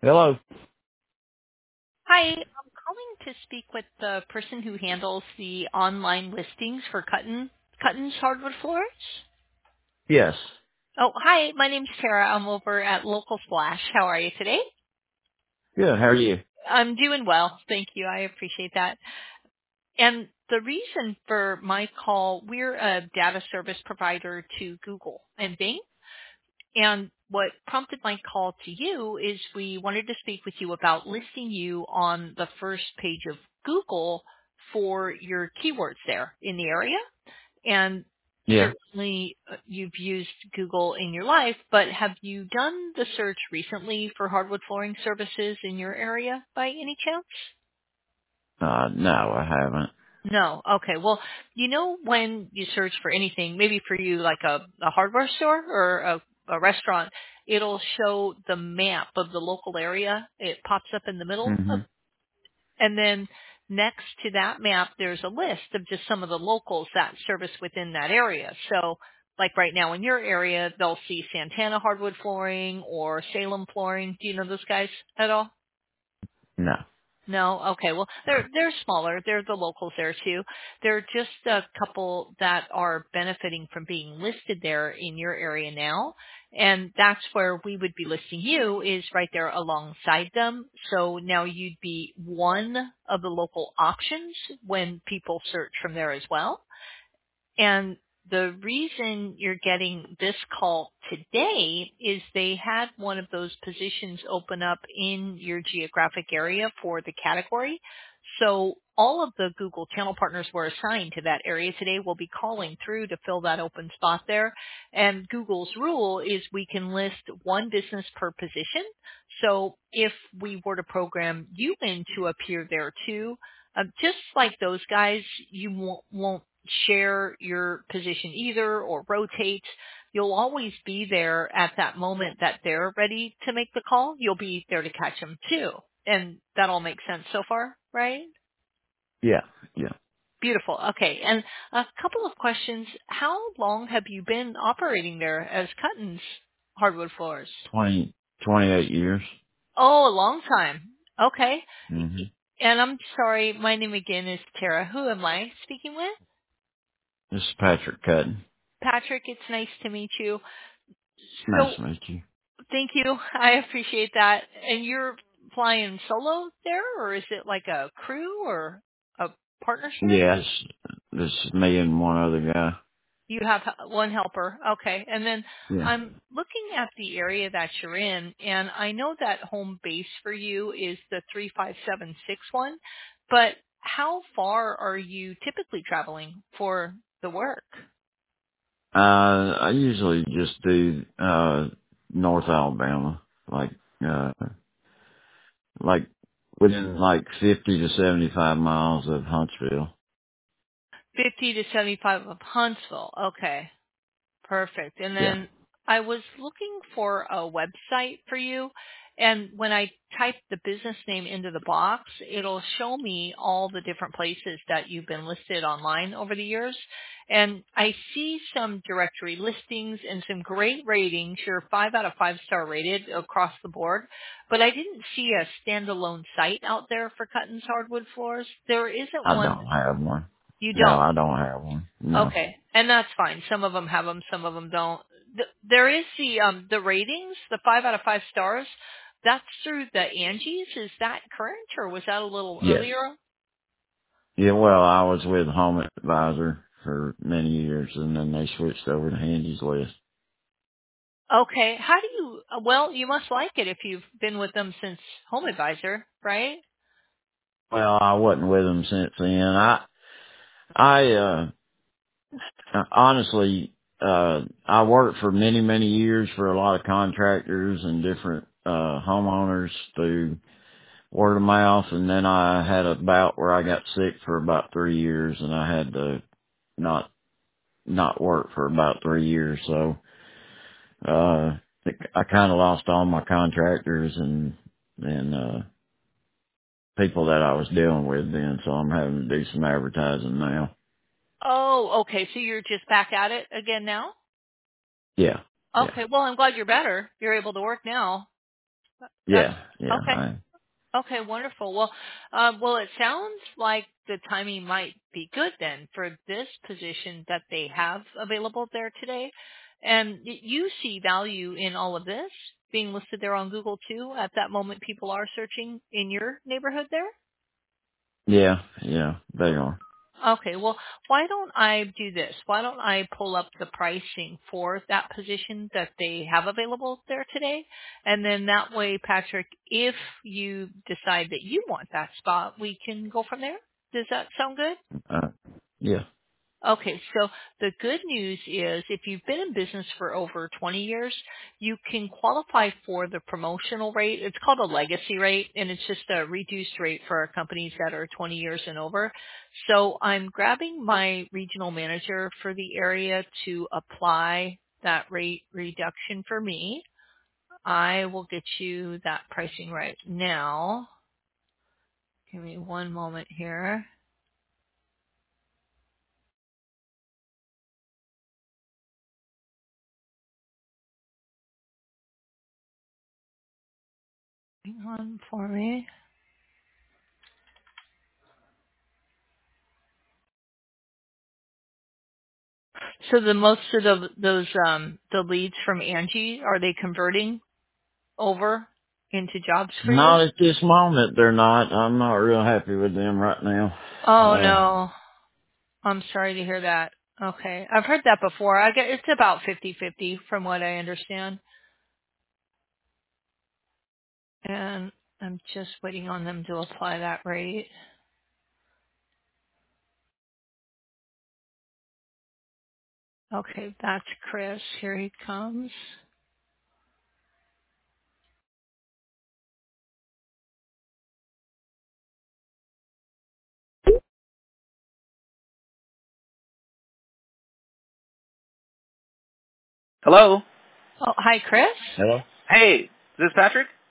Hello. Hi, I'm calling to speak with the person who handles the online listings for Cutten's Hardwood Floors. Yes. Oh, hi, my name's Tara. I'm over at Local Splash. How are you today? Good. How are you? I'm doing well. Thank you. I appreciate that. And the reason for my call, we're a data service provider to Google and Bing. And what prompted my call to you is we wanted to speak with you about listing you on the first page of Google for your keywords there in the area. And Yeah. certainly you've used Google in your life, but have you done the search recently for hardwood flooring services in your area by any chance? No, I haven't. No. Okay. Well, when you search for anything, maybe for you like a hardware store or a restaurant, it'll show the map of the local area. It pops up in the middle of, hmm and then next to that map, there's a list of just some of the locals that service within that area. So like right now in your area, they'll see Santana hardwood flooring or Salem flooring. Do you know those guys at all? No. No? Okay. Well, they're smaller. They're the locals there too. They're just a couple that are benefiting from being listed there in your area now. And that's where we would be listing you is right there alongside them. So now you'd be one of the local options when people search from there as well. And the reason you're getting this call today is they had one of those positions open up in your geographic area for the category. So all of the Google channel partners were assigned to that area today will be calling through to fill that open spot there. And Google's rule is we can list one business per position. So if we were to program you in to appear there too, just like those guys, you won't share your position either or rotate. You'll always be there at that moment that they're ready to make the call. You'll be there to catch them too. And that all makes sense so far, right? Yeah. Yeah. Beautiful. Okay. And a couple of questions. How long have you been operating there as Cutten's Hardwood Floors? 28 years. Oh, a long time. Okay. hmm And I'm sorry, my name again is Tara. Who am I speaking with? This is Patrick Cutting. Patrick, it's nice to meet you. Nice So to meet you. thank you. I appreciate that. And you're flying solo there, or is it like a crew or a partnership? Yes. This is me and one other guy. You have one helper. Okay. And then Yeah. I'm looking at the area that you're in, and I know that home base for you is the 35761, but how far are you typically traveling for the work? I usually just do, North Alabama. Like, uh, like within like 50 to 75 miles of Huntsville. 50 to 75 of Huntsville. Okay. Perfect. And Yeah. then I was looking for a website for you, and when I type the business name into the box, it'll show me all the different places that you've been listed online over the years. And I see some directory listings and some great ratings. You're 5 out of 5 star rated across the board, but I didn't see a standalone site out there for Cutten's Hardwood Floors. There isn't I one. don't have one. You No, don't. I don't have one. No. Okay, and that's fine. Some of them have them, some of them don't. There is the ratings, the 5 out of 5 stars. That's through the Angie's. Is that current, or was that a little Yes. earlier? Yeah, well, I was with Home Advisor for many years, and then they switched over to Angie's List. Okay. How do you? Well, you must like it if you've been with them since Home Advisor, right? Well, I wasn't with them since then. I honestly, I worked for many years for a lot of contractors and different, homeowners through word of mouth, and then I had a bout where I got sick for about 3 years, and I had to not, not work for about 3 years, so, I kind of lost all my contractors and people that I was dealing with then, so I'm having to do some advertising now. Oh, okay. So you're just back at it again now? Yeah. Yeah. Okay. Well, I'm glad you're better. You're able to work now. That's Yeah, yeah. okay. Okay, wonderful. Well, it sounds like the timing might be good then for this position that they have available there today. And you see value in all of this being listed there on Google too at that moment people are searching in your neighborhood there? Yeah, yeah, they are. Okay, well, why don't I do this? Why don't I pull up the pricing for that position that they have available there today? And then that way, Patrick, if you decide that you want that spot, we can go from there. Does that sound good? Uh, yeah. Okay, so the good news is if you've been in business for over 20 years, you can qualify for the promotional rate. It's called a legacy rate, and it's just a reduced rate for our companies that are 20 years and over. So I'm grabbing my regional manager for the area to apply that rate reduction for me. I will get you that pricing right now. Give me one moment here. Hang on for me. So the most of the leads from Angie, are they converting over into jobs for you? Not at this moment, they're not. I'm not real happy with them right now. Oh no. I'm sorry to hear that. Okay. I've heard that before. I get it's about 50-50 from what I understand. And I'm just waiting on them to apply that rate. Okay, that's Chris. Here he comes. Hello. Oh, hi Chris. Hello? Hey, is this Patrick?